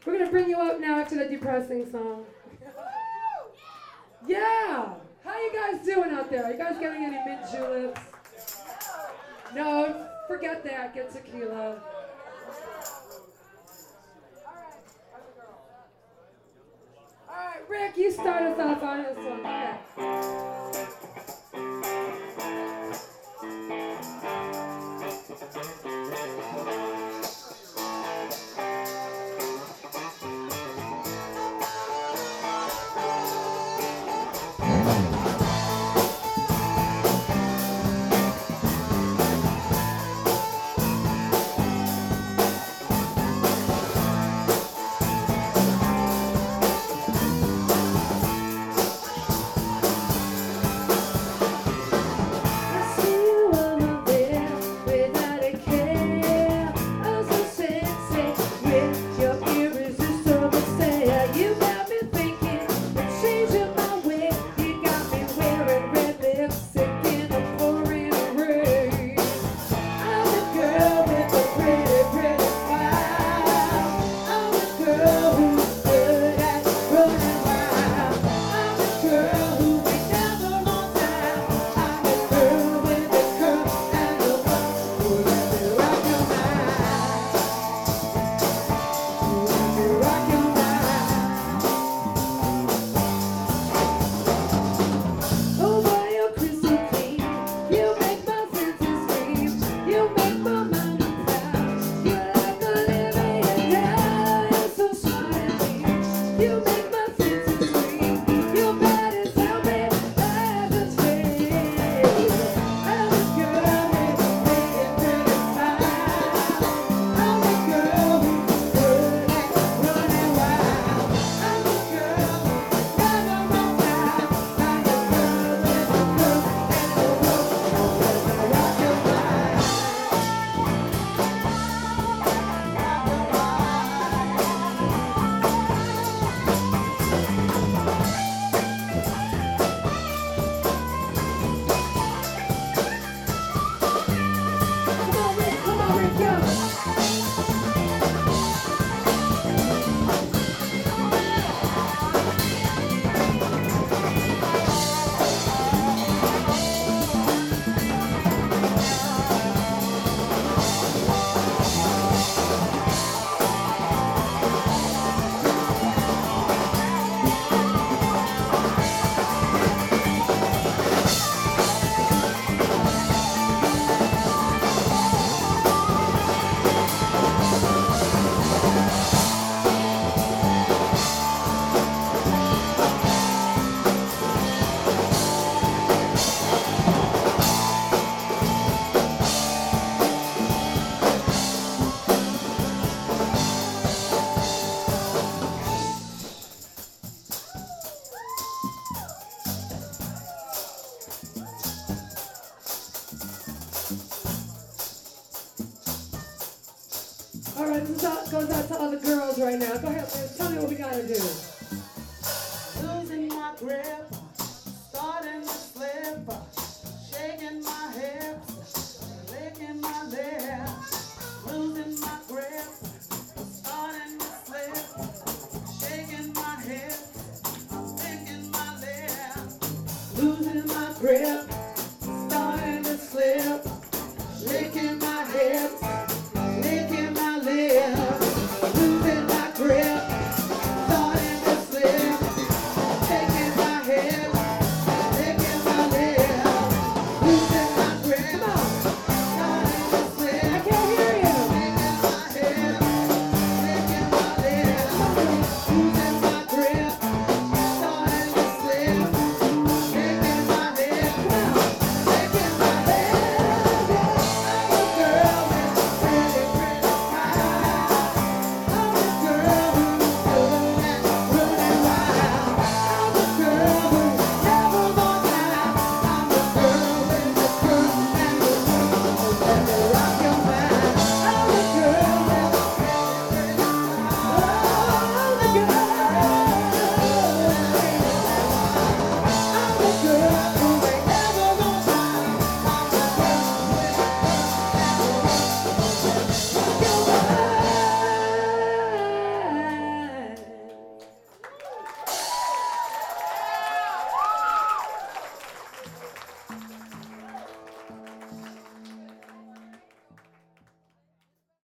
We're gonna bring you up now after the depressing song. Yeah! How you guys doing out there? Are you guys getting any mint juleps? No, forget that. Get tequila. All right, Rick, you start us off on this one. Yeah. All right, this goes out to all the girls right now. Go ahead, Liz. Tell me what we gotta do. Losing my grip